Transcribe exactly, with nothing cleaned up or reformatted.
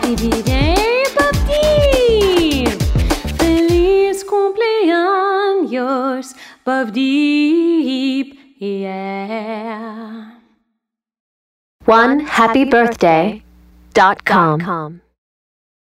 birthday, Puff Deep! Feliz cumpleaños, Puff Deep, yeah. one happy birthday dot com